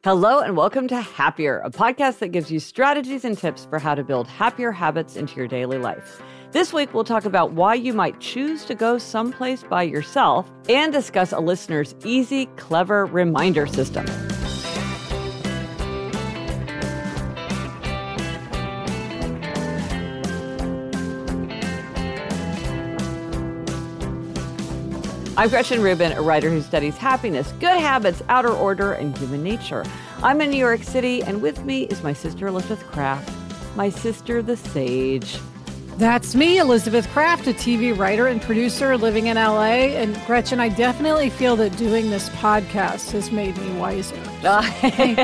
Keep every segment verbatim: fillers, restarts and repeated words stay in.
Hello and welcome to Happier, a podcast that gives you strategies and tips for how to build happier habits into your daily life. This week, we'll talk about why you might choose to go someplace by yourself and discuss a listener's easy, clever reminder system. I'm Gretchen Rubin, a writer who studies happiness, good habits, outer order, and human nature. I'm in New York City, and with me is my sister Elizabeth Craft, my sister the Sage. That's me, Elizabeth Craft, a T V writer and producer living in L A. And Gretchen, I definitely feel that doing this podcast has made me wiser. So thank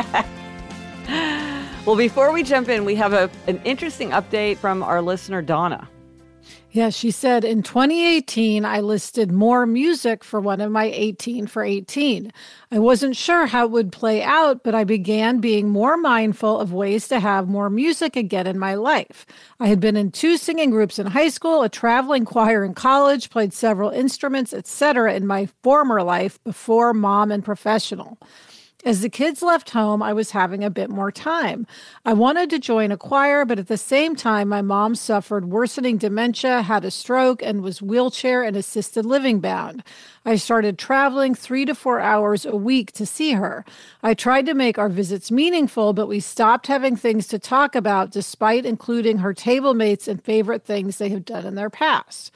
you. Well, before we jump in, we have a, an interesting update from our listener, Donna. Yeah, she said, in twenty eighteen, I listed more music for one of my eighteen for eighteen. I wasn't sure how it would play out, but I began being more mindful of ways to have more music again in my life. I had been in two singing groups in high school, a traveling choir in college, played several instruments, et cetera in my former life before mom and professional. As the kids left home, I was having a bit more time. I wanted to join a choir, but at the same time, my mom suffered worsening dementia, had a stroke, and was wheelchair and assisted living bound. I started traveling three to four hours a week to see her. I tried to make our visits meaningful, but we stopped having things to talk about despite including her table mates and favorite things they have done in their past.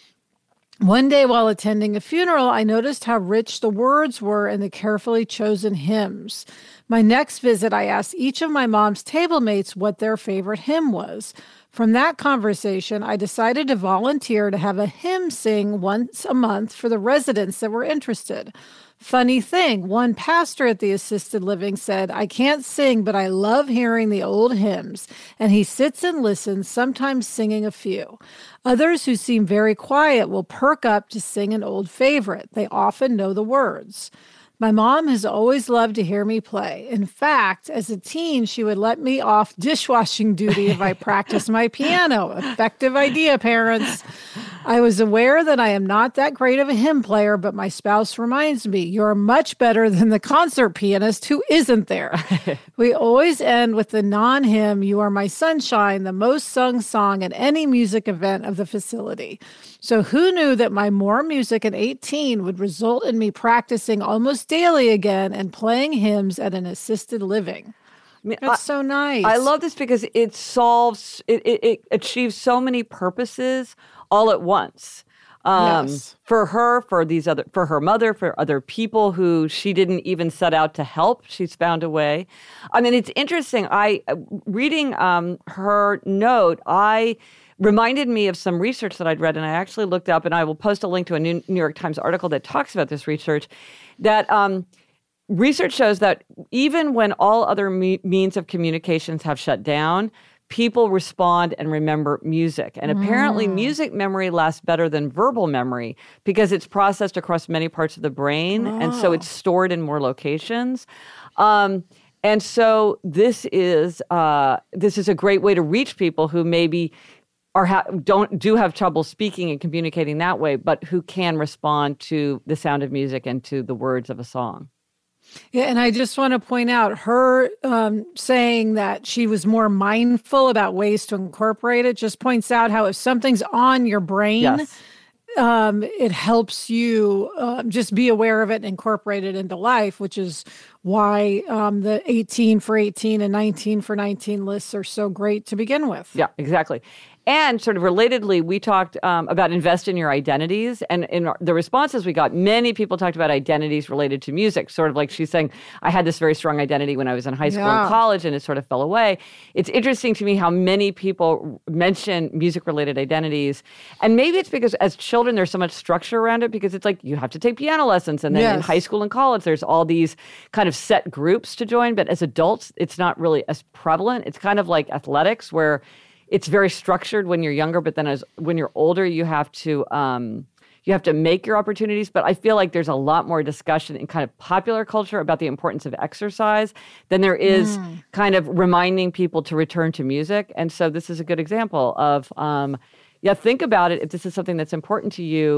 One day while attending a funeral, I noticed how rich the words were in the carefully chosen hymns. My next visit, I asked each of my mom's table mates what their favorite hymn was. From that conversation, I decided to volunteer to have a hymn sing once a month for the residents that were interested. Funny thing, one pastor at the assisted living said, I can't sing, but I love hearing the old hymns. And he sits and listens, sometimes singing a few. Others who seem very quiet will perk up to sing an old favorite. They often know the words. My mom has always loved to hear me play. In fact, as a teen, she would let me off dishwashing duty if I practiced my piano. Effective idea, parents. I was aware that I am not that great of a hymn player, but my spouse reminds me, you're much better than the concert pianist who isn't there. We always end with the non-hymn, You Are My Sunshine, the most sung song at any music event of the facility. So who knew that my more music at eighteen would result in me practicing almost daily again and playing hymns at an assisted living? I mean, That's I, so nice. I love this because it solves, it, it, it achieves so many purposes all at once. Um, yes. For her, for these other, for her mother, for other people who she didn't even set out to help, she's found a way. I mean, it's interesting. I reading um, her note, I reminded me of some research that I'd read, and I actually looked up, and I will post a link to a New York Times article that talks about this research, that um, research shows that even when all other me- means of communications have shut down, people respond and remember music. And apparently mm. music memory lasts better than verbal memory because it's processed across many parts of the brain, oh. and so it's stored in more locations. Um, and so this is uh, this is a great way to reach people who maybe Or ha- don't do have trouble speaking and communicating that way, but who can respond to the sound of music and to the words of a song. Yeah, and I just want to point out her um, saying that she was more mindful about ways to incorporate it just points out how if something's on your brain, yes. um, it helps you uh, just be aware of it and incorporate it into life, which is why um, the eighteen for eighteen and nineteen for nineteen lists are so great to begin with. Yeah, exactly. And sort of relatedly, we talked um, about invest in your identities. And in our, the responses we got, many people talked about identities related to music, sort of like she's saying, I had this very strong identity when I was in high school yeah. and college, and it sort of fell away. It's interesting to me how many people mention music-related identities. And maybe it's because as children, there's so much structure around it because it's like you have to take piano lessons. And then yes. in high school and college, there's all these kind of set groups to join. But as adults, it's not really as prevalent. It's kind of like athletics where it's very structured when you're younger, but then as when you're older, you have to um, you have to make your opportunities. But I feel like there's a lot more discussion in kind of popular culture about the importance of exercise than there is mm. kind of reminding people to return to music. And so this is a good example of, um, yeah, think about it. If this is something that's important to you,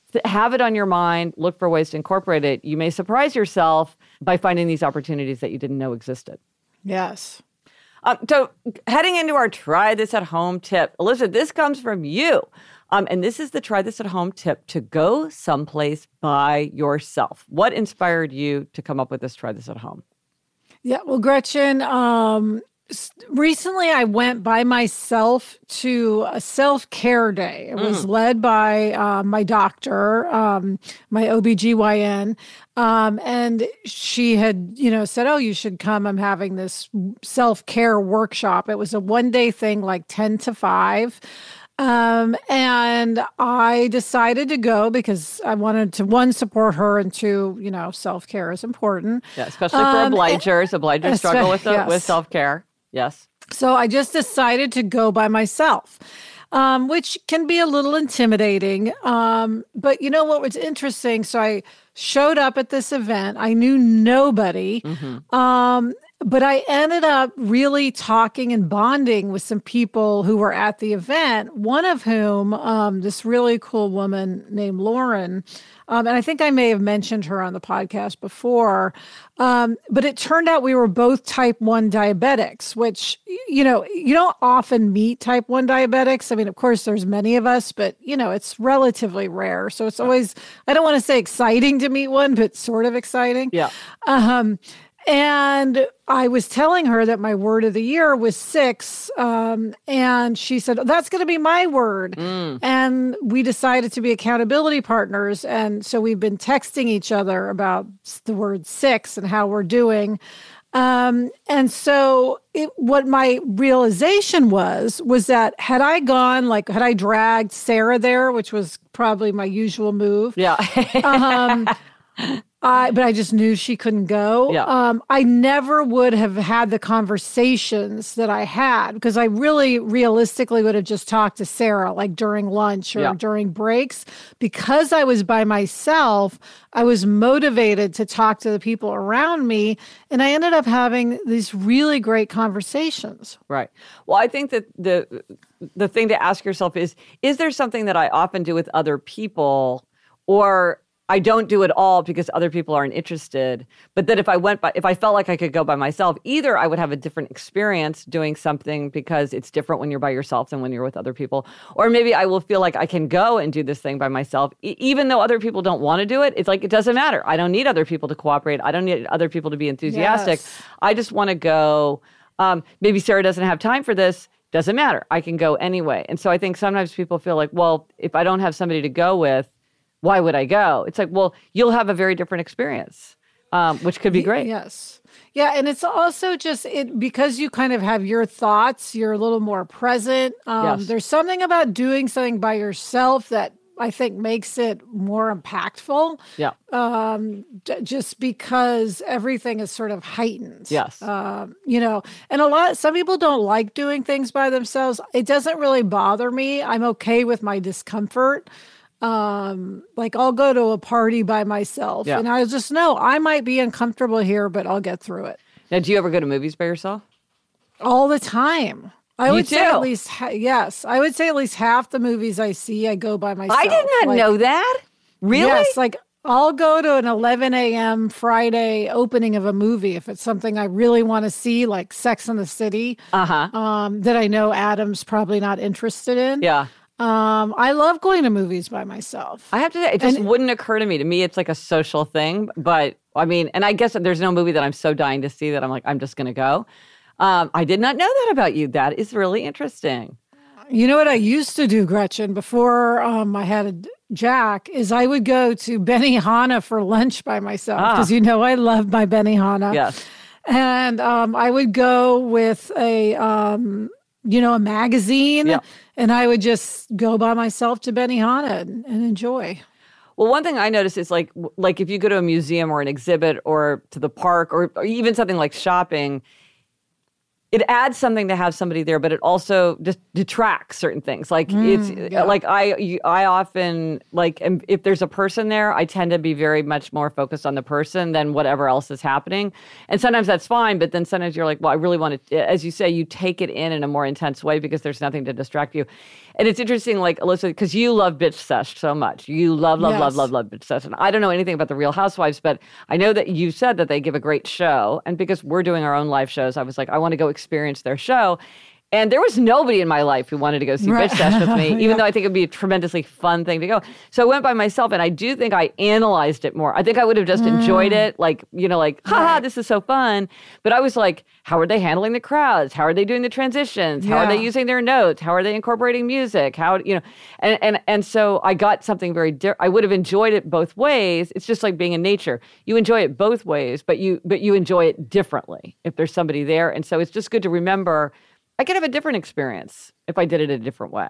th- have it on your mind, look for ways to incorporate it. You may surprise yourself by finding these opportunities that you didn't know existed. Yes. Um, so heading into our try this at home tip, Elizabeth, this comes from you. Um, and this is the try this at home tip to go someplace by yourself. What inspired you to come up with this try this at home? Yeah, well, Gretchen, um, recently I went by myself to a self-care day. It was mm. led by uh, my doctor, um, my O B G Y N. Um, and she had, you know, said, oh, you should come. I'm having this self-care workshop. It was a one-day thing, like ten to five. Um, and I decided to go because I wanted to, one, support her, and two, you know, self-care is important. Yeah, especially for um, obligers. Obligers struggle with, the, yes. with self-care. Yes. So I just decided to go by myself, um, which can be a little intimidating. Um, but you know what was interesting? So I showed up at this event. I knew nobody. Mm-hmm. Um, But I ended up really talking and bonding with some people who were at the event, one of whom, um, this really cool woman named Lauren, um, and I think I may have mentioned her on the podcast before, um, but it turned out we were both type one diabetics, which, you know, you don't often meet type one diabetics. I mean, of course, there's many of us, but, you know, it's relatively rare. So it's always, I don't want to say exciting to meet one, but sort of exciting. Yeah. Um, And I was telling her that my word of the year was six. Um, and she said, oh, that's going to be my word. Mm. And we decided to be accountability partners. And so we've been texting each other about the word six and how we're doing. Um, and so it, what my realization was, was that had I gone, like, had I dragged Sarah there, which was probably my usual move. Yeah. um, I, but I just knew she couldn't go. Yeah. Um, I never would have had the conversations that I had because I really realistically would have just talked to Sarah like during lunch or yeah. during breaks. Because I was by myself, I was motivated to talk to the people around me. And I ended up having these really great conversations. Right. Well, I think that the the thing to ask yourself is, is there something that I often do with other people, or I don't do it all because other people aren't interested, but that if I went by, if I felt like I could go by myself, either I would have a different experience doing something because it's different when you're by yourself than when you're with other people, or maybe I will feel like I can go and do this thing by myself, e- even though other people don't want to do it. It's like, it doesn't matter. I don't need other people to cooperate. I don't need other people to be enthusiastic. Yes. I just want to go. Um, maybe Sarah doesn't have time for this. Doesn't matter. I can go anyway. And so I think sometimes people feel like, well, if I don't have somebody to go with, why would I go? It's like, well, you'll have a very different experience, um, which could be great. Yes. Yeah. And it's also just it because you kind of have your thoughts, you're a little more present. Um, yes. There's something about doing something by yourself that I think makes it more impactful. Yeah. Um, d- just because everything is sort of heightened. Yes. Um, you know, and a lot, some people don't like doing things by themselves. It doesn't really bother me. I'm okay with my discomfort. Um, like I'll go to a party by myself yeah. and I just know I might be uncomfortable here, but I'll get through it. Now, do you ever go to movies by yourself? All the time. I you would do? say at least, ha- yes, I would say at least half the movies I see, I go by myself. I did not like, know that. Really? Yes. Like I'll go to an eleven a.m. Friday opening of a movie if it's something I really want to see, like Sex and the City, uh-huh. um, that I know Adam's probably not interested in. Yeah. Um, I love going to movies by myself. I have to say, it just and, wouldn't occur to me. To me, it's like a social thing. But I mean, and I guess there's no movie that I'm so dying to see that I'm like, I'm just going to go. Um, I did not know that about you. That is really interesting. You know what I used to do, Gretchen, before um, I had a Jack, is I would go to Benihana for lunch by myself because ah. you know I love my Benihana. Yes. And um, I would go with a, um, you know, a magazine. Yeah. And I would just go by myself to Benihana and, and enjoy. Well, one thing I noticed is like, like if you go to a museum or an exhibit or to the park or, or even something like shopping, it adds something to have somebody there, but it also just detracts certain things. Like mm, it's yeah. like I, I often like if there's a person there, I tend to be very much more focused on the person than whatever else is happening. And sometimes that's fine, but then sometimes you're like, well, I really want to, as you say, you take it in in a more intense way because there's nothing to distract you. And it's interesting, like Alyssa, because you love Bitch Sesh so much. You love, love, yes. love, love, love Bitch Sesh. And I don't know anything about the Real Housewives, but I know that you said that they give a great show. And because we're doing our own live shows, I was like, I want to go experience their show. And there was nobody in my life who wanted to go see right. Bitch Sesh with me, even yeah. though I think it would be a tremendously fun thing to go. So I went by myself, and I do think I analyzed it more. I think I would have just mm. enjoyed it, like, you know, like, haha, right. this is so fun. But I was like, how are they handling the crowds? How are they doing the transitions? How yeah. are they using their notes? How are they incorporating music? How, you know, and and and so I got something very different. I would have enjoyed it both ways. It's just like being in nature. You enjoy it both ways, but you but you enjoy it differently if there's somebody there. And so it's just good to remember I could have a different experience if I did it a different way.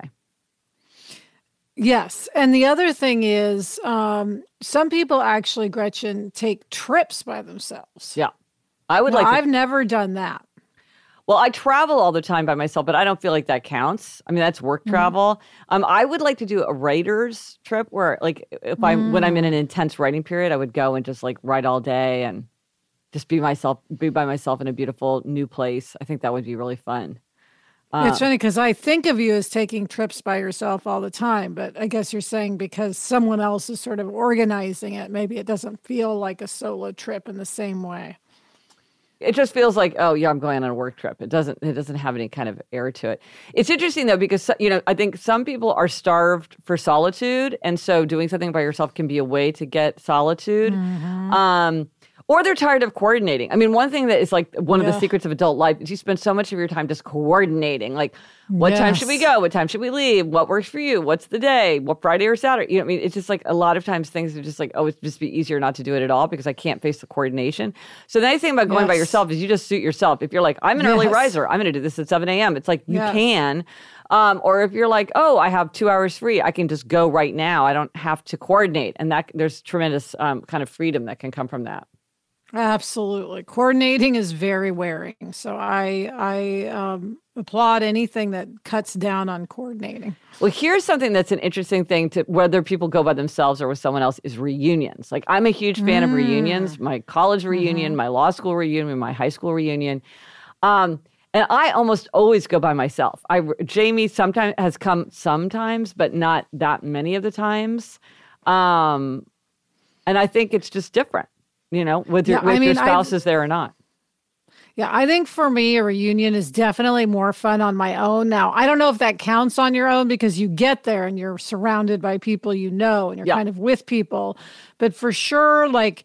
Yes. And the other thing is um, some people actually, Gretchen, take trips by themselves. Yeah. I would now, like to- I've never done that. Well, I travel all the time by myself, but I don't feel like that counts. I mean, that's work travel. Mm. Um, I would like to do a writer's trip where, like, if I mm. when I'm in an intense writing period, I would go and just like write all day and just be myself, be by myself in a beautiful new place. I think that would be really fun. Uh, it's funny because I think of you as taking trips by yourself all the time, but I guess you're saying because someone else is sort of organizing it, maybe it doesn't feel like a solo trip in the same way. It just feels like, oh yeah, I'm going on a work trip. It doesn't, it doesn't have any kind of air to it. It's interesting though, because, you know, I think some people are starved for solitude. And so doing something by yourself can be a way to get solitude. Mm-hmm. Um, Or they're tired of coordinating. I mean, one thing that is like one yeah. of the secrets of adult life is you spend so much of your time just coordinating. Like, what yes. time should we go? What time should we leave? What works for you? What's the day? What Friday or Saturday? You know what I mean? It's just like a lot of times things are just like, oh, it'd just be easier not to do it at all because I can't face the coordination. So the nice thing about going yes. by yourself is you just suit yourself. If you're like, I'm an yes. early riser, I'm going to do this at seven a.m. It's like, you yes. can. Um, or if you're like, oh, I have two hours free, I can just go right now. I don't have to coordinate. And that there's tremendous um, kind of freedom that can come from that. Absolutely. Coordinating is very wearing. So I I um, applaud anything that cuts down on coordinating. Well, here's something that's an interesting thing to whether people go by themselves or with someone else is reunions. Like I'm a huge fan mm. of reunions, my college reunion, mm-hmm. my law school reunion, my high school reunion. Um, and I almost always go by myself. I Jamie sometimes has come sometimes, but not that many of the times. Um, and I think it's just different. You know, with your, yeah, with I mean, your spouse I've, is there or not. Yeah, I think for me, a reunion is definitely more fun on my own. Now, I don't know if that counts on your own because you get there and you're surrounded by people you know and you're yeah. kind of with people. But for sure, like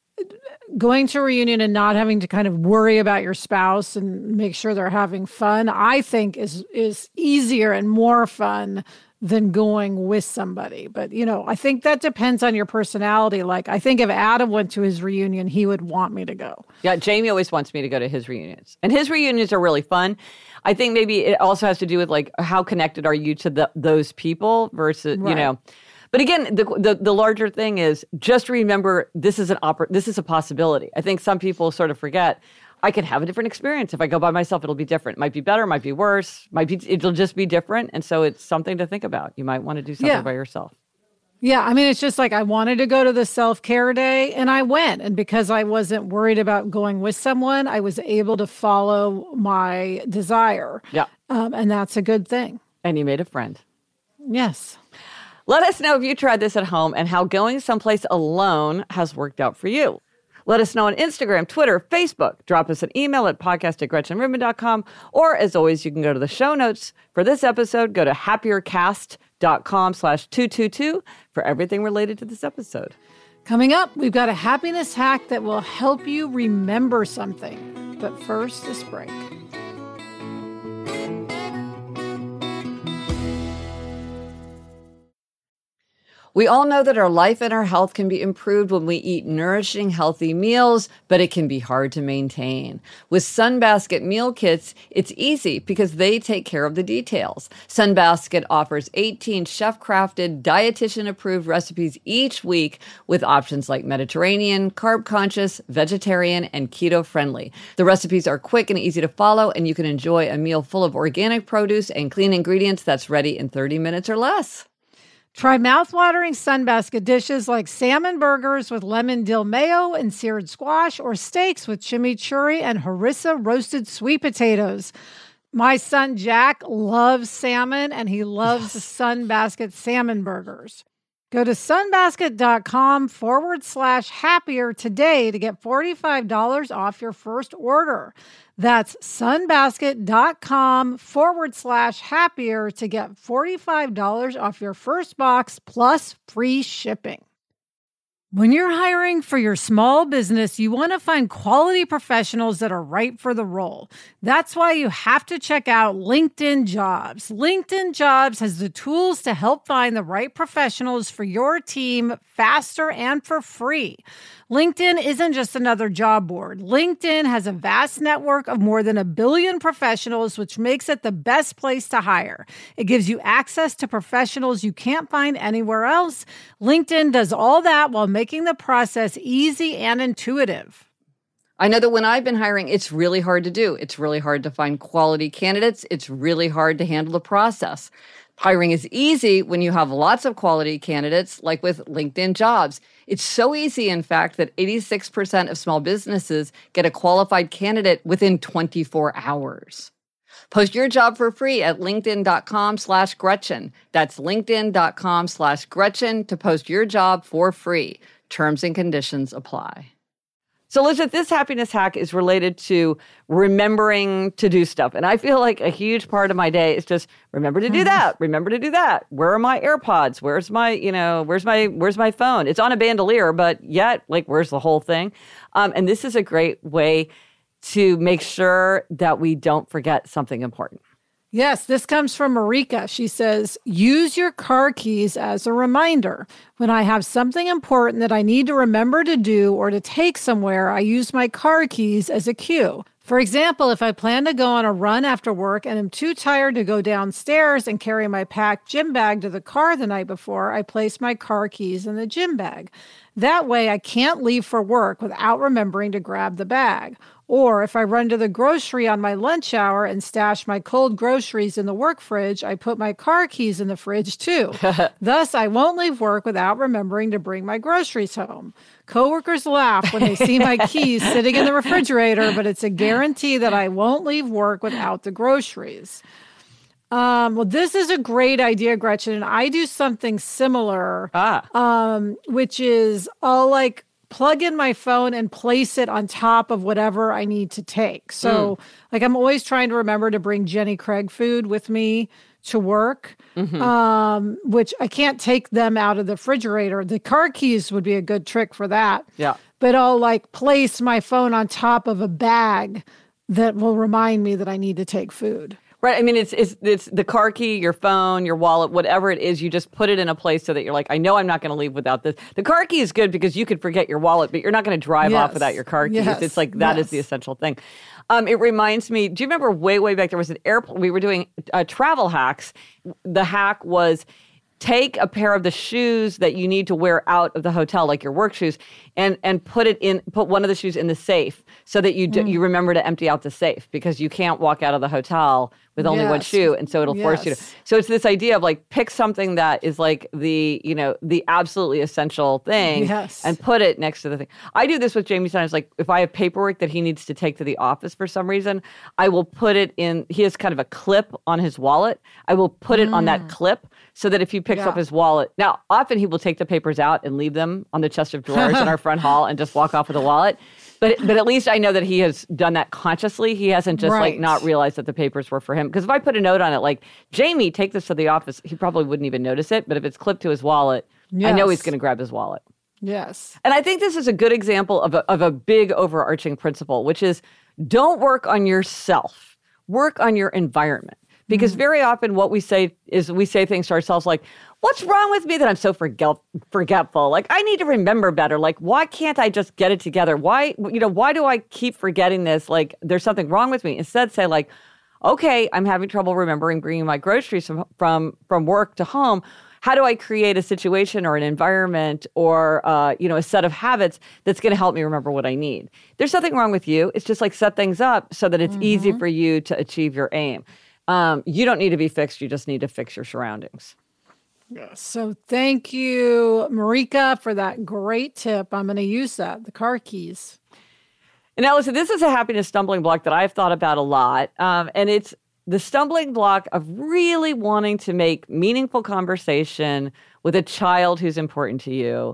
going to a reunion and not having to kind of worry about your spouse and make sure they're having fun, I think is is easier and more fun than going with somebody. But, you know, I think that depends on your personality. Like, I think if Adam went to his reunion, he would want me to go. Yeah, Jamie always wants me to go to his reunions. And his reunions are really fun. I think maybe it also has to do with, like, how connected are you to the, those people versus, right. you know. But again, the, the the larger thing is just remember this is an oppor- this is a possibility. I think some people sort of forget, I could have a different experience. If I go by myself, it'll be different. It might be better, might be worse, might be, it'll just be different. And so it's something to think about. You might want to do something yeah. by yourself. Yeah. I mean, it's just like I wanted to go to the self-care day and I went. And because I wasn't worried about going with someone, I was able to follow my desire. Yeah. Um, and that's a good thing. And you made a friend. Yes. Let us know if you tried this at home and how going someplace alone has worked out for you. Let us know on Instagram, Twitter, Facebook. Drop us an email at podcast at gretchen rubin dot com. Or as always, you can go to the show notes for this episode. Go to happiercast.com slash 222 for everything related to this episode. Coming up, we've got a happiness hack that will help you remember something. But first, this break. We all know that our life and our health can be improved when we eat nourishing, healthy meals, but it can be hard to maintain. With Sunbasket meal kits, it's easy because they take care of the details. Sunbasket offers eighteen chef-crafted, dietitian-approved recipes each week with options like Mediterranean, carb-conscious, vegetarian, and keto-friendly. The recipes are quick and easy to follow, and you can enjoy a meal full of organic produce and clean ingredients that's ready in thirty minutes or less. Try mouthwatering Sunbasket dishes like salmon burgers with lemon dill mayo and seared squash, or steaks with chimichurri and harissa roasted sweet potatoes. My son Jack loves salmon, and he loves yes. Sunbasket salmon burgers. Go to sunbasket.com forward slash happier today to get forty-five dollars off your first order. That's sunbasket.com forward slash happier to get forty-five dollars off your first box plus free shipping. When you're hiring for your small business, you want to find quality professionals that are right for the role. That's why you have to check out LinkedIn Jobs. LinkedIn Jobs has the tools to help find the right professionals for your team faster and for free. LinkedIn isn't just another job board. LinkedIn has a vast network of more than a billion professionals, which makes it the best place to hire. It gives you access to professionals you can't find anywhere else. LinkedIn does all that while making the process easy and intuitive. I know that when I've been hiring, it's really hard to do. It's really hard to find quality candidates. It's really hard to handle the process. Hiring is easy when you have lots of quality candidates, like with LinkedIn Jobs. It's so easy, in fact, that eighty-six percent of small businesses get a qualified candidate within twenty-four hours. Post your job for free at linkedin.com slash Gretchen. That's linkedin.com slash Gretchen to post your job for free. Terms and conditions apply. So, Elizabeth, this happiness hack is related to remembering to do stuff. And I feel like a huge part of my day is just remember to do that. Remember to do that. Where are my AirPods? Where's my, you know, where's my, where's my phone? It's on a bandolier, but yet, like, where's the whole thing? Um, and this is a great way to make sure that we don't forget something important. Yes, this comes from Marika. She says, use your car keys as a reminder. When I have something important that I need to remember to do or to take somewhere, I use my car keys as a cue. For example, if I plan to go on a run after work and am too tired to go downstairs and carry my packed gym bag to the car the night before, I place my car keys in the gym bag. That way, I can't leave for work without remembering to grab the bag. Or if I run to the grocery on my lunch hour and stash my cold groceries in the work fridge, I put my car keys in the fridge too. Thus, I won't leave work without remembering to bring my groceries home. Coworkers laugh when they see my keys sitting in the refrigerator, but it's a guarantee that I won't leave work without the groceries. Um, well, this is a great idea, Gretchen, and I do something similar, ah. um, which is I'll like plug in my phone and place it on top of whatever I need to take. So, mm. like, I'm always trying to remember to bring Jenny Craig food with me to work, mm-hmm. um, which I can't take them out of the refrigerator. The car keys would be a good trick for that. Yeah. But I'll, like, place my phone on top of a bag that will remind me that I need to take food. Right. I mean, it's, it's it's the car key, your phone, your wallet, whatever it is, you just put it in a place so that you're like, I know I'm not going to leave without this. The car key is good because you could forget your wallet, but you're not going to drive yes. off without your car keys. Yes. It's like that yes. is the essential thing. Um, it reminds me, do you remember way, way back there was an airplane, we were doing uh, travel hacks. The hack was take a pair of the shoes that you need to wear out of the hotel, like your work shoes, and and put it in, put one of the shoes in the safe so that you do, mm. you remember to empty out the safe because you can't walk out of the hotel with only yes. one shoe, and so it'll yes. force you to. So it's this idea of like pick something that is like the, you know, the absolutely essential thing yes. and put it next to the thing. I do this with Jamie sometimes. Like if I have paperwork that he needs to take to the office for some reason, I will put it in. He has kind of a clip on his wallet. I will put it mm. on that clip so that if he picks yeah. up his wallet, now often he will take the papers out and leave them on the chest of drawers in our front hall and just walk off with the wallet. But but at least I know that he has done that consciously. He hasn't just right. like not realized that the papers were for him. Because if I put a note on it like, Jamie, take this to the office, he probably wouldn't even notice it. But if it's clipped to his wallet, yes. I know he's going to grab his wallet. Yes. And I think this is a good example of a, of a big overarching principle, which is don't work on yourself. Work on your environment. Because mm. very often what we say is we say things to ourselves like, what's wrong with me that I'm so forget- forgetful? Like, I need to remember better. Like, why can't I just get it together? Why, you know, why do I keep forgetting this? Like, there's something wrong with me. Instead, say like, okay, I'm having trouble remembering bringing my groceries from, from, from work to home. How do I create a situation or an environment or, uh, you know, a set of habits that's going to help me remember what I need? There's nothing wrong with you. It's just like set things up so that it's mm-hmm. easy for you to achieve your aim. Um, you don't need to be fixed. You just need to fix your surroundings. Yes. So thank you, Marika, for that great tip. I'm going to use that, the car keys. And Allison, this is a happiness stumbling block that I've thought about a lot. Um, and it's the stumbling block of really wanting to make meaningful conversation with a child who's important to you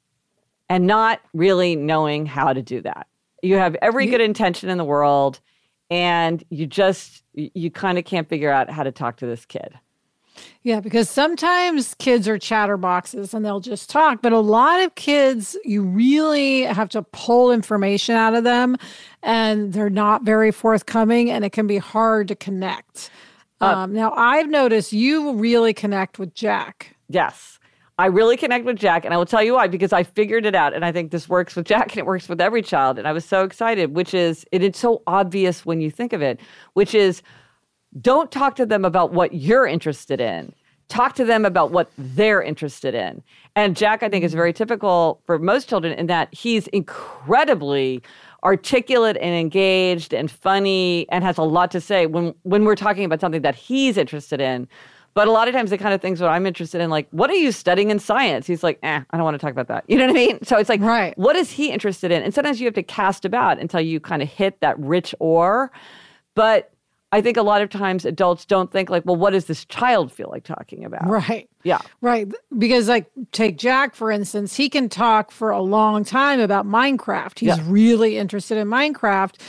and not really knowing how to do that. You have every good intention in the world and you just, you kind of can't figure out how to talk to this kid. Yeah, because sometimes kids are chatterboxes and they'll just talk, but a lot of kids, you really have to pull information out of them and they're not very forthcoming and it can be hard to connect. Uh, um, now, I've noticed you really connect with Jack. Yes, I really connect with Jack and I will tell you why, because I figured it out and I think this works with Jack and it works with every child. And I was so excited, which is, it is so obvious when you think of it, which is, don't talk to them about what you're interested in. Talk to them about what they're interested in. And Jack, I think, is very typical for most children in that he's incredibly articulate and engaged and funny and has a lot to say when, when we're talking about something that he's interested in. But a lot of times the kind of things that I'm interested in, like, what are you studying in science? He's like, eh, I don't want to talk about that. You know what I mean? So it's like, right. What is he interested in? And sometimes you have to cast about until you kind of hit that rich ore. But I think a lot of times adults don't think like, well, what does this child feel like talking about? Right. Yeah. Right. Because like take Jack, for instance, he can talk for a long time about Minecraft. He's yeah. really interested in Minecraft.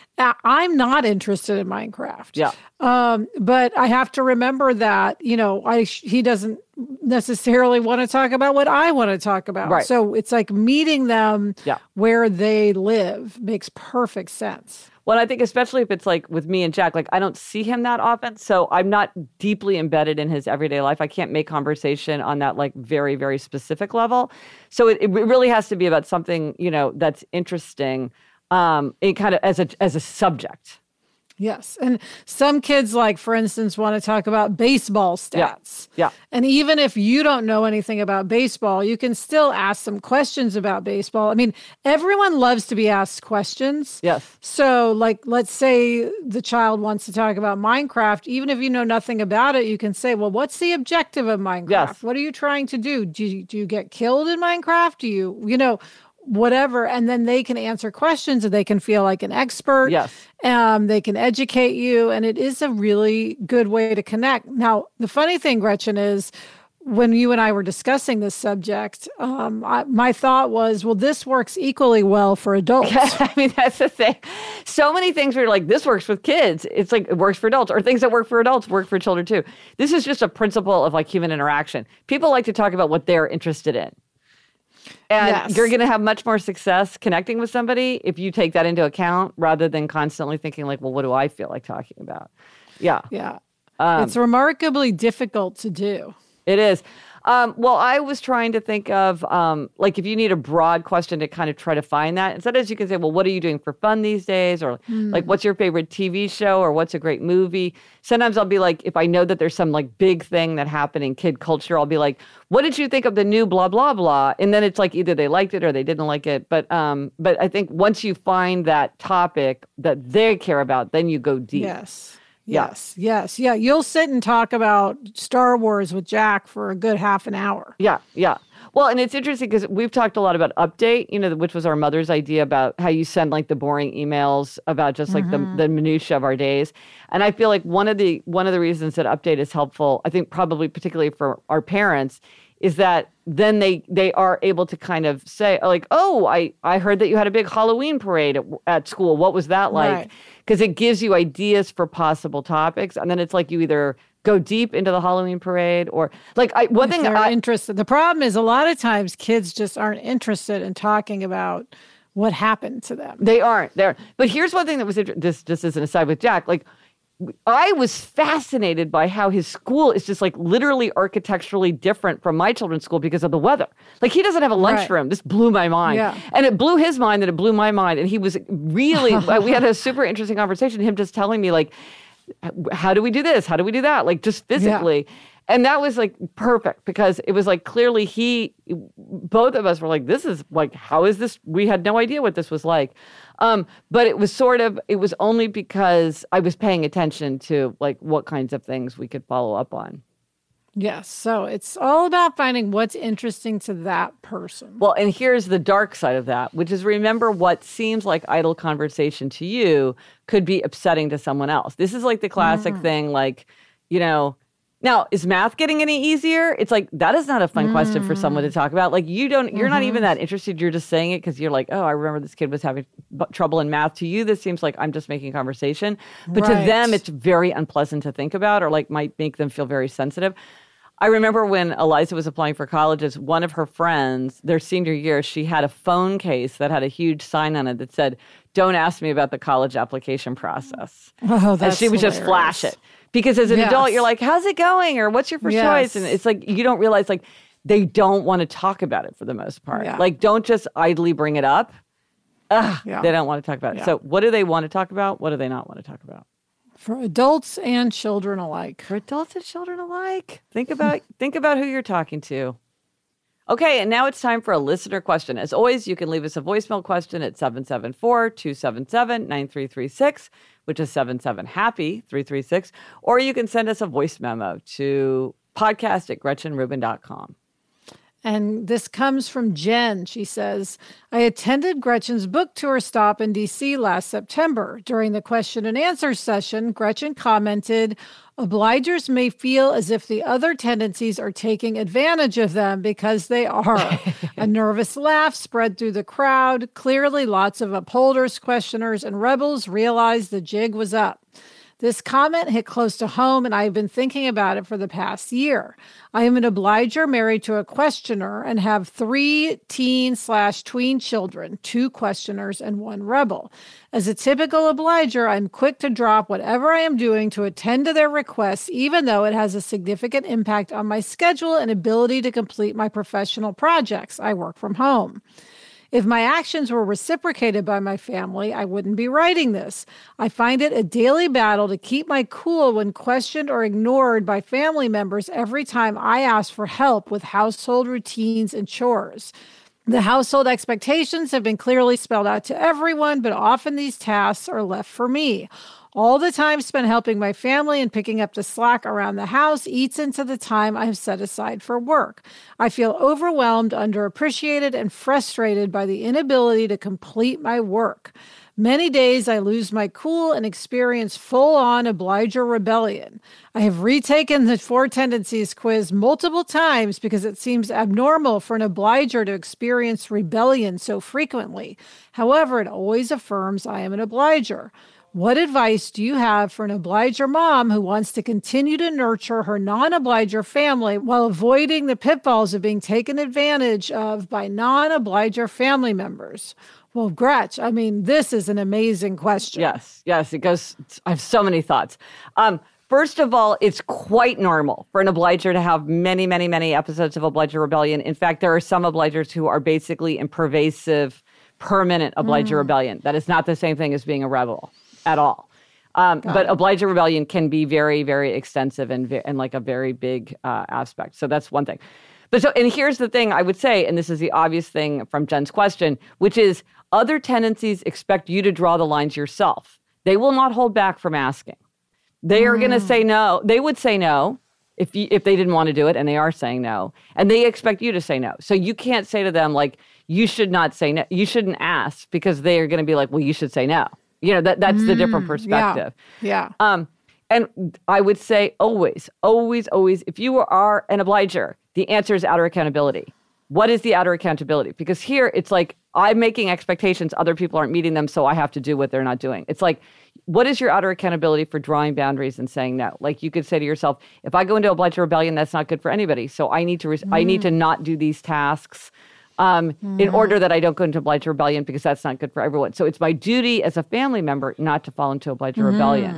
I'm not interested in Minecraft. Yeah. Um, but I have to remember that, you know, I he doesn't necessarily want to talk about what I want to talk about. Right. So it's like meeting them yeah. where they live makes perfect sense. Well, I think especially if it's like with me and Jack, like I don't see him that often. So I'm not deeply embedded in his everyday life. I can't make conversation on that like very, very specific level. So it, it really has to be about something, you know, that's interesting. Um, it kind of as a as a subject. Yes. And some kids, like, for instance, want to talk about baseball stats. Yeah. yeah. And even if you don't know anything about baseball, you can still ask some questions about baseball. I mean, everyone loves to be asked questions. Yes. So, like, let's say the child wants to talk about Minecraft. Even if you know nothing about it, you can say, well, what's the objective of Minecraft? Yes. What are you trying to do? Do you, do you get killed in Minecraft? Do you, you know... whatever, and then they can answer questions and they can feel like an expert. Yes. Um, they can educate you, and it is a really good way to connect. Now, the funny thing, Gretchen, is when you and I were discussing this subject, um, I, my thought was, well, this works equally well for adults. I mean, that's the thing. So many things where you're like, this works with kids. It's like, it works for adults. Or things that work for adults work for children too. This is just a principle of like human interaction. People like to talk about what they're interested in. And yes. you're going to have much more success connecting with somebody if you take that into account rather than constantly thinking like, well, what do I feel like talking about? Yeah. Yeah. Um, it's remarkably difficult to do. It is. Um, well, I was trying to think of, um, like, if you need a broad question to kind of try to find that. And sometimes you can say, well, what are you doing for fun these days? Or, mm. like, what's your favorite T V show? Or what's a great movie? Sometimes I'll be like, if I know that there's some, like, big thing that happened in kid culture, I'll be like, what did you think of the new blah, blah, blah? And then it's like either they liked it or they didn't like it. But, um, but I think once you find that topic that they care about, then you go deep. Yes. Yes, yeah. yes, yeah. You'll sit and talk about Star Wars with Jack for a good half an hour. Yeah, yeah. Well, and it's interesting because we've talked a lot about Update, you know, which was our mother's idea about how you send like the boring emails about just like mm-hmm. the, the minutia of our days. And I feel like one of the one of the reasons that Update is helpful, I think probably particularly for our parents, is that then they they are able to kind of say like, oh, I, I heard that you had a big Halloween parade at, at school. What was that like? Because right. it gives you ideas for possible topics. And then it's like you either go deep into the Halloween parade or like I, one if thing they're I, interested. The problem is a lot of times kids just aren't interested in talking about what happened to them. They aren't there. But here's one thing that was interesting. This, just as an aside with Jack, like I was fascinated by how his school is just like literally architecturally different from my children's school because of the weather. Like he doesn't have a lunchroom. Right. This blew my mind. Yeah. And it blew his mind and it blew my mind. And he was really, we had a super interesting conversation, him just telling me like, how do we do this? How do we do that? Like just physically. Yeah. And that was like perfect because it was like clearly he, both of us were like, this is like, how is this? We had no idea what this was like. Um, but it was sort of, it was only because I was paying attention to like what kinds of things we could follow up on. Yes. So it's all about finding what's interesting to that person. Well, and here's the dark side of that, which is remember what seems like idle conversation to you could be upsetting to someone else. This is like the classic mm. thing, like, you know, now, is math getting any easier? It's like, that is not a fun mm. question for someone to talk about. Like, you don't, you're mm-hmm. not even that interested. You're just saying it because you're like, oh, I remember this kid was having b- trouble in math. To you, this seems like I'm just making conversation. But right. to them, it's very unpleasant to think about or like might make them feel very sensitive. I remember when Eliza was applying for colleges, one of her friends, their senior year, she had a phone case that had a huge sign on it that said, don't ask me about the college application process. Oh, that's and she would hilarious. just flash it. Because as an yes. adult, you're like, how's it going? Or what's your first yes. choice? And it's like, you don't realize like they don't want to talk about it for the most part. Yeah. Like, don't just idly bring it up. Ugh, yeah. They don't want to talk about it. Yeah. So what do they want to talk about? What do they not want to talk about? For adults and children alike. For adults and children alike. Think about think about who you're talking to. Okay, and now it's time for a listener question. As always, you can leave us a voicemail question at seven seven four, two seven seven, nine three three six, which is seven seven happy three three six, or you can send us a voice memo to podcast at gretchen rubin dot com. And this comes from Jen. She says, I attended Gretchen's book tour stop in D C last September. During the question and answer session, Gretchen commented, obligers may feel as if the other tendencies are taking advantage of them because they are. A nervous laugh spread through the crowd. Clearly, lots of upholders, questioners, and rebels realized the jig was up. This comment hit close to home, and I've been thinking about it for the past year. I am an obliger married to a questioner and have three teen slash tween children, two questioners and one rebel. As a typical obliger, I'm quick to drop whatever I am doing to attend to their requests, even though it has a significant impact on my schedule and ability to complete my professional projects. I work from home. If my actions were reciprocated by my family, I wouldn't be writing this. I find it a daily battle to keep my cool when questioned or ignored by family members every time I ask for help with household routines and chores. The household expectations have been clearly spelled out to everyone, but often these tasks are left for me. All the time spent helping my family and picking up the slack around the house eats into the time I have set aside for work. I feel overwhelmed, underappreciated, and frustrated by the inability to complete my work. Many days I lose my cool and experience full-on obliger rebellion. I have retaken the Four Tendencies quiz multiple times because it seems abnormal for an obliger to experience rebellion so frequently. However, it always affirms I am an obliger. What advice do you have for an obliger mom who wants to continue to nurture her non-obliger family while avoiding the pitfalls of being taken advantage of by non-obliger family members? Well, Gretch, I mean, this is an amazing question. Yes, yes, it goes, I have so many thoughts. Um, first of all, it's quite normal for an obliger to have many, many, many episodes of obliger rebellion. In fact, there are some obligers who are basically in pervasive, permanent obliger mm. rebellion. That is not the same thing as being a rebel at all. Um, but it. Obliger rebellion can be very, very extensive and, and like a very big uh, aspect. So that's one thing. But so, and here's the thing I would say, and this is the obvious thing from Jen's question, which is other tendencies expect you to draw the lines yourself. They will not hold back from asking. They mm. are going to say no. They would say no if you, if they didn't want to do it, and they are saying no. And they expect you to say no. So you can't say to them, like, you should not say no. You shouldn't ask because they are going to be like, well, you should say no. You know, that that's mm, the different perspective. Yeah. yeah. Um, and I would say always, always, always, if you are an obliger, the answer is outer accountability. What is the outer accountability? Because here it's like, I'm making expectations, other people aren't meeting them, so I have to do what they're not doing. It's like, what is your outer accountability for drawing boundaries and saying no? Like you could say to yourself, if I go into obliger rebellion, that's not good for anybody. So I need to, res- mm. I need to not do these tasks. Um, mm. in order that I don't go into obliger rebellion because that's not good for everyone. So it's my duty as a family member not to fall into obliger mm. rebellion.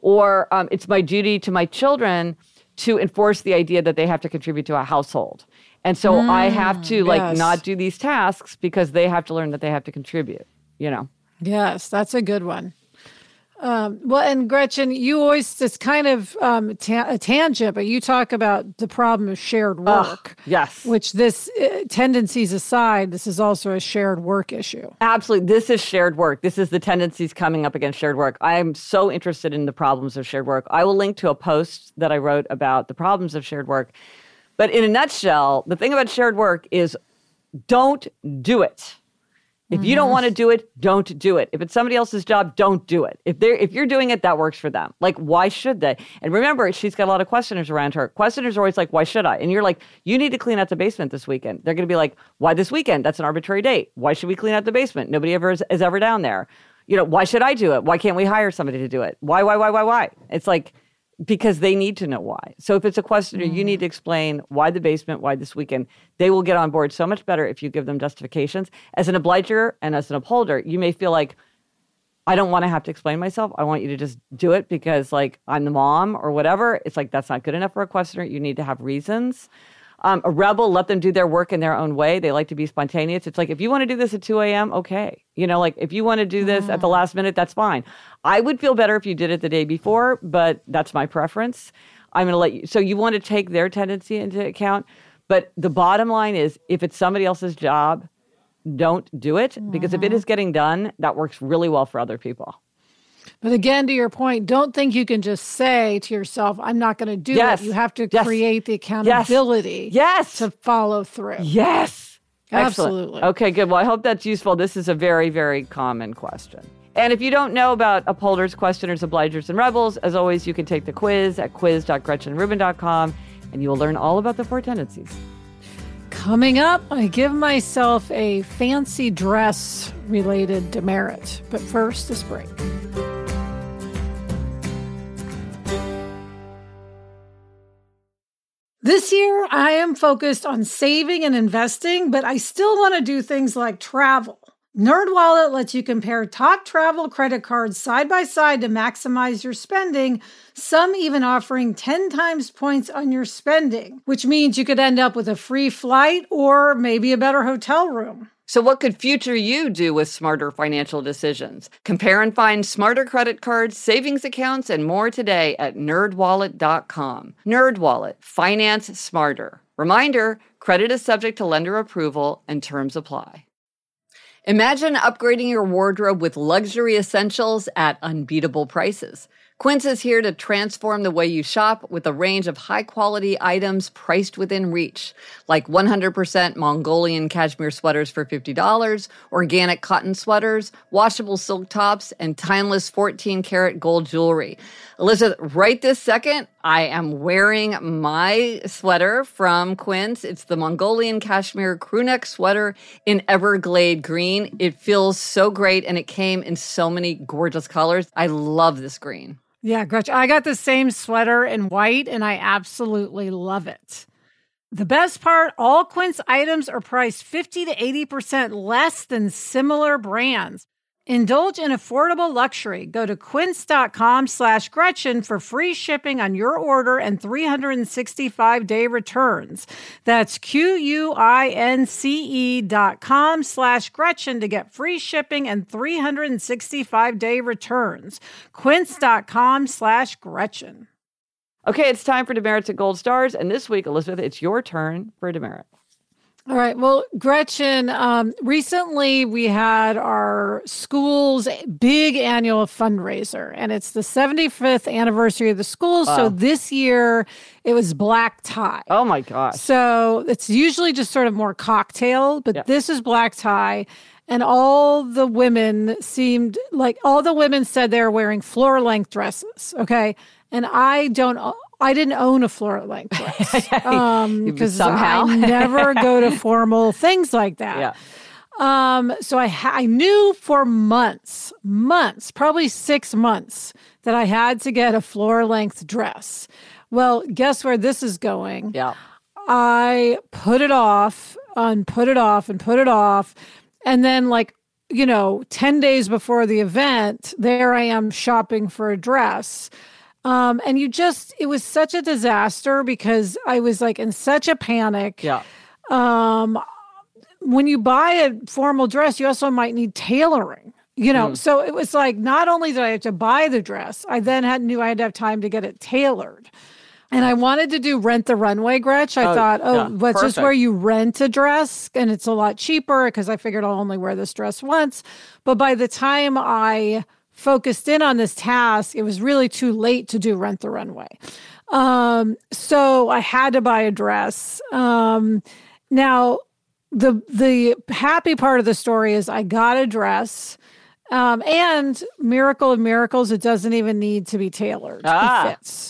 Or um, it's my duty to my children to enforce the idea that they have to contribute to a household. And so mm, I have to like yes. not do these tasks because they have to learn that they have to contribute, you know? Yes, that's a good one. Um, well, and Gretchen, you always, it's kind of um, ta- a tangent, but you talk about the problem of shared work. Uh, yes. Which this, uh, tendencies aside, this is also a shared work issue. Absolutely. This is shared work. This is the tendencies coming up against shared work. I am so interested in the problems of shared work. I will link to a post that I wrote about the problems of shared work. But in a nutshell, the thing about shared work is don't do it. If you don't want to do it, don't do it. If it's somebody else's job, don't do it. If they're if you're doing it, that works for them. Like, why should they? And remember, she's got a lot of questioners around her. Questioners are always like, why should I? And you're like, you need to clean out the basement this weekend. They're going to be like, why this weekend? That's an arbitrary date. Why should we clean out the basement? Nobody ever is, is ever down there. You know, why should I do it? Why can't we hire somebody to do it? Why, why, why, why, why? It's like, because they need to know why. So if it's a questioner, mm. you need to explain why the basement, why this weekend. They will get on board so much better if you give them justifications. As an obliger and as an upholder, you may feel like, I don't want to have to explain myself. I want you to just do it because like I'm the mom or whatever. It's like, that's not good enough for a questioner. You need to have reasons. Um, a rebel, let them do their work in their own way. They like to be spontaneous. It's like, if you want to do this at two a.m., okay. You know, like if you want to do this mm. at the last minute, that's fine. I would feel better if you did it the day before, but that's my preference. I'm going to let you. So you want to take their tendency into account. But the bottom line is, if it's somebody else's job, don't do it. Mm. Because if it is getting done, that works really well for other people. But again, to your point, don't think you can just say to yourself, I'm not going to do yes. it. You have to yes. create the accountability yes. to follow through. Yes. Absolutely. Excellent. Okay, good. Well, I hope that's useful. This is a very, very common question. And if you don't know about upholders, questioners, obligers, and rebels, as always, you can take the quiz at quiz dot gretchen rubin dot com, and you will learn all about the four tendencies. Coming up, I give myself a fancy dress-related demerit. But first, this break. This year, I am focused on saving and investing, but I still want to do things like travel. NerdWallet lets you compare top travel credit cards side by side to maximize your spending, some even offering ten times points on your spending, which means you could end up with a free flight or maybe a better hotel room. So what could future you do with smarter financial decisions? Compare and find smarter credit cards, savings accounts, and more today at nerd wallet dot com. NerdWallet. Finance smarter. Reminder, credit is subject to lender approval and terms apply. Imagine upgrading your wardrobe with luxury essentials at unbeatable prices. Quince is here to transform the way you shop with a range of high-quality items priced within reach, like one hundred percent Mongolian cashmere sweaters for fifty dollars, organic cotton sweaters, washable silk tops, and timeless fourteen karat gold jewelry. Elizabeth, right this second, I am wearing my sweater from Quince. It's the Mongolian cashmere crewneck sweater in Everglade green. It feels so great, and it came in so many gorgeous colors. I love this green. Yeah, Gretchen, I got the same sweater in white, and I absolutely love it. The best part, all Quince items are priced fifty to eighty percent less than similar brands. Indulge in affordable luxury. Go to quince.com slash Gretchen for free shipping on your order and three hundred sixty-five day returns. That's Q-U-I-N-C-E dot com slash Gretchen to get free shipping and three hundred sixty-five day returns. Quince.com slash Gretchen. Okay, it's time for demerits and gold stars. And this week, Elizabeth, it's your turn for a demerit. All right. Well, Gretchen, um, recently we had our school's big annual fundraiser, and it's the seventy-fifth anniversary of the school. Wow. So this year it was black tie. Oh, my gosh. So it's usually just sort of more cocktail, but yeah. this is black tie. And all the women seemed like all the women said they were wearing floor length dresses. Okay. And I don't, I didn't own a floor length dress um, because somehow I never go to formal things like that. Yeah. Um, so I, ha- I knew for months, months, probably six months that I had to get a floor length dress. Well, guess where this is going? Yeah. I put it off and put it off and put it off. And then like you know, ten days before the event, there I am shopping for a dress. Um, and you just, it was such a disaster because I was like in such a panic. Yeah. Um, when you buy a formal dress, you also might need tailoring, you know? Mm. So it was like, not only did I have to buy the dress, I then had knew I had to have time to get it tailored. And I wanted to do Rent the Runway, Gretch. I oh, thought, oh, yeah, that's just where you rent a dress and it's a lot cheaper because I figured I'll only wear this dress once. But by the time I focused in on this task, it was really too late to do Rent the Runway. Um, so I had to buy a dress. Um, now, the the happy part of the story is I got a dress. Um, and miracle of miracles, it doesn't even need to be tailored. Ah. It fits.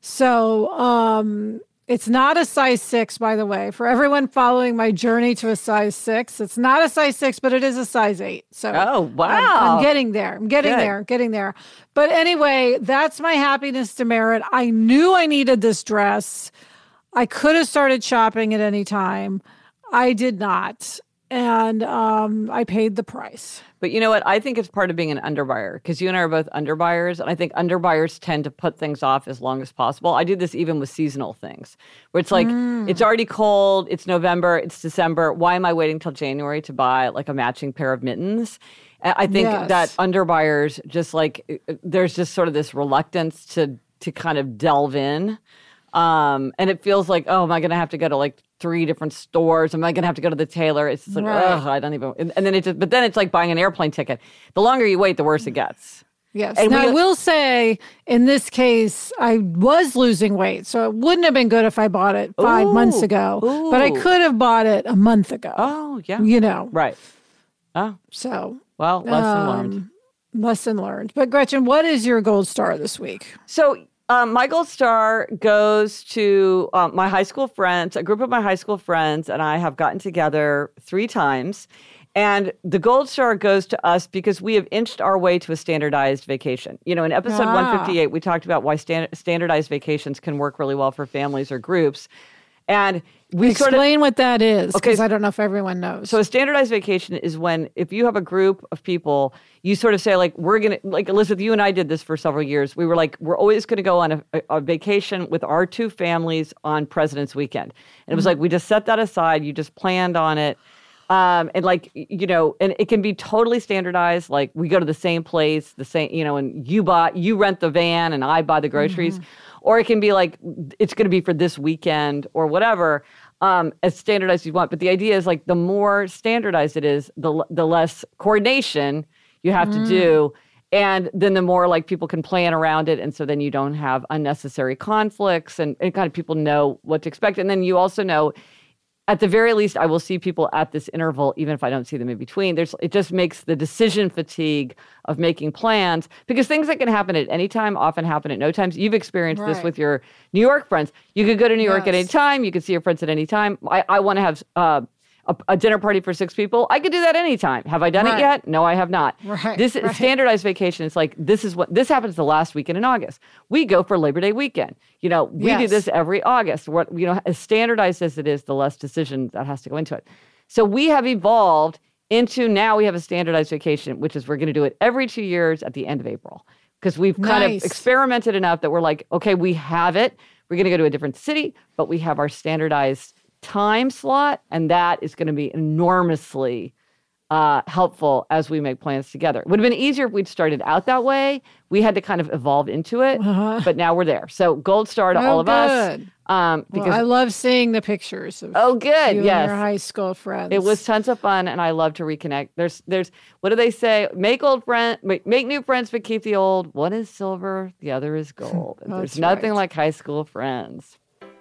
So um, it's not a size six, by the way. For everyone following my journey to a size six, it's not a size six, but it is a size eight. So oh, wow. I'm, I'm getting there. I'm getting Good. there, getting there. But anyway, that's my happiness demerit. I knew I needed this dress. I could have started shopping at any time. I did not. And um, I paid the price. But you know what? I think it's part of being an underbuyer because you and I are both underbuyers. And I think underbuyers tend to put things off as long as possible. I do this even with seasonal things where it's like, mm. it's already cold. It's November. It's December. Why am I waiting till January to buy like a matching pair of mittens? I think yes. that underbuyers just like, there's just sort of this reluctance to to kind of delve in. Um, and it feels like, oh, am I going to have to go to like three different stores? Am I going to have to go to the tailor? It's just like, right. ugh, I don't even. And, and then it just, but then it's like buying an airplane ticket. The longer you wait, the worse it gets. Yes. And now, we, I will say, in this case, I was losing weight. So it wouldn't have been good if I bought it five ooh, months ago. Ooh. But I could have bought it a month ago. Oh, yeah. You know. Right. Oh. So. Well, lesson um, learned. Lesson learned. But Gretchen, what is your gold star this week? So Um, my gold star goes to um, my high school friends. A group of my high school friends and I have gotten together three times. And the gold star goes to us because we have inched our way to a standardized vacation. You know, in episode ah. one fifty-eight, we talked about why stand- standardized vacations can work really well for families or groups. And we Explain sort of, what that is, because okay, I don't know if everyone knows. So a standardized vacation is when, if you have a group of people, you sort of say, like, we're going to, like, Elizabeth, you and I did this for several years. We were like, we're always going to go on a, a, a vacation with our two families on President's Weekend. And it was mm-hmm. like, we just set that aside. You just planned on it. Um, and like, you know, and it can be totally standardized. Like we go to the same place, the same, you know, and you buy, you rent the van and I buy the groceries. Mm-hmm. Or it can be like, it's going to be for this weekend or whatever, um, as standardized as you want. But the idea is like, the more standardized it is, the the less coordination you have mm. to do. And then the more like people can plan around it. And so then you don't have unnecessary conflicts and, and kind of people know what to expect. And then you also know, at the very least, I will see people at this interval, even if I don't see them in between. There's, it just makes the decision fatigue of making plans, because things that can happen at any time often happen at no times. You've experienced right. this with your New York friends. You could go to New York yes. at any time. You could see your friends at any time. I, I want to have uh, a, a dinner party for six people. I could do that anytime. Have I done right. it yet? No, I have not. Right. This right. standardized vacation is like, this is what, this happens the last weekend in August. We go for Labor Day weekend. You know, we yes. do this every August. What, you know, as standardized as it is, the less decision that has to go into it. So we have evolved into, now we have a standardized vacation, which is we're going to do it every two years at the end of April. Because we've nice. kind of experimented enough that we're like, okay, we have it. We're going to go to a different city, but we have our standardized time slot, and that is going to be enormously uh, helpful as we make plans together. It would have been easier if we'd started out that way. We had to kind of evolve into it, uh-huh. but now we're there. So gold star to oh, all of good. us. Um, because well, I love seeing the pictures of oh, good, you yes, and your high school friends. It was tons of fun, and I love to reconnect. There's, there's, what do they say? Make old friends, make, make new friends, but keep the old. One is silver, the other is gold. And there's nothing right. like high school friends.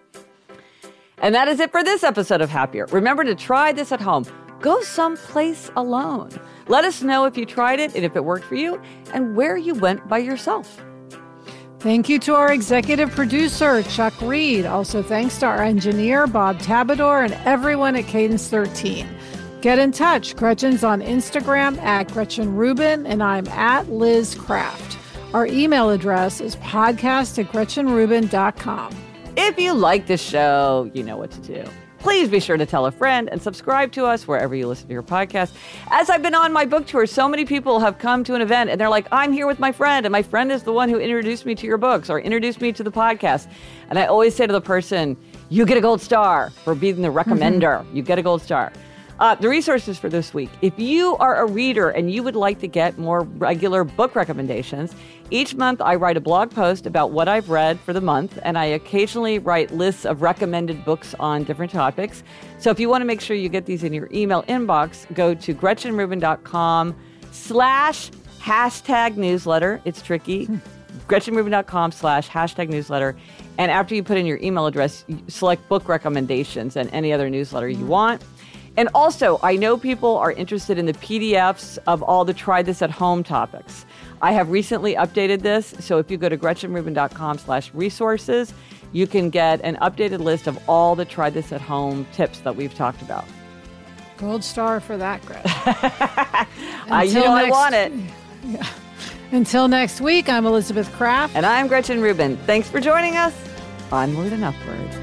And that is it for this episode of Happier. Remember to try this at home. Go someplace alone. Let us know if you tried it and if it worked for you and where you went by yourself. Thank you to our executive producer, Chuck Reed. Also thanks to our engineer, Bob Tabador, and everyone at Cadence thirteen. Get in touch. Gretchen's on Instagram at Gretchen Rubin, and I'm at Liz Craft. Our email address is podcast at gretchen rubin dot com. If you like this show, you know what to do. Please be sure to tell a friend and subscribe to us wherever you listen to your podcast. As I've been on my book tour, so many people have come to an event and they're like, I'm here with my friend, and my friend is the one who introduced me to your books or introduced me to the podcast. And I always say to the person, you get a gold star for being the recommender. Mm-hmm. You get a gold star. Uh, the resources for this week. If you are a reader and you would like to get more regular book recommendations, each month I write a blog post about what I've read for the month, and I occasionally write lists of recommended books on different topics. So if you want to make sure you get these in your email inbox, go to gretchenrubin.com slash hashtag newsletter. It's tricky. gretchenrubin.com slash hashtag newsletter. And after you put in your email address, select book recommendations and any other newsletter you want. And also, I know people are interested in the P D Fs of all the Try This at Home topics. I have recently updated this, so if you go to gretchenrubin.com slash resources, you can get an updated list of all the Try This at Home tips that we've talked about. Gold star for that, Gretchen. I, you know, next, I want it. Yeah. Until next week, I'm Elizabeth Kraft. And I'm Gretchen Rubin. Thanks for joining us. Onward and upward.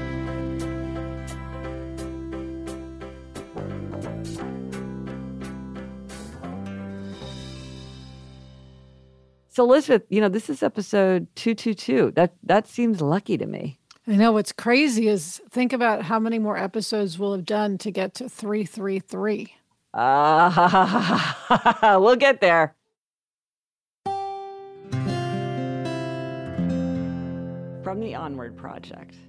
So Elizabeth, you know, this is episode two twenty-two. That that seems lucky to me. I know what's crazy is think about how many more episodes we'll have done to get to three thirty-three. Ah, uh, we'll get there. From the Onward Project.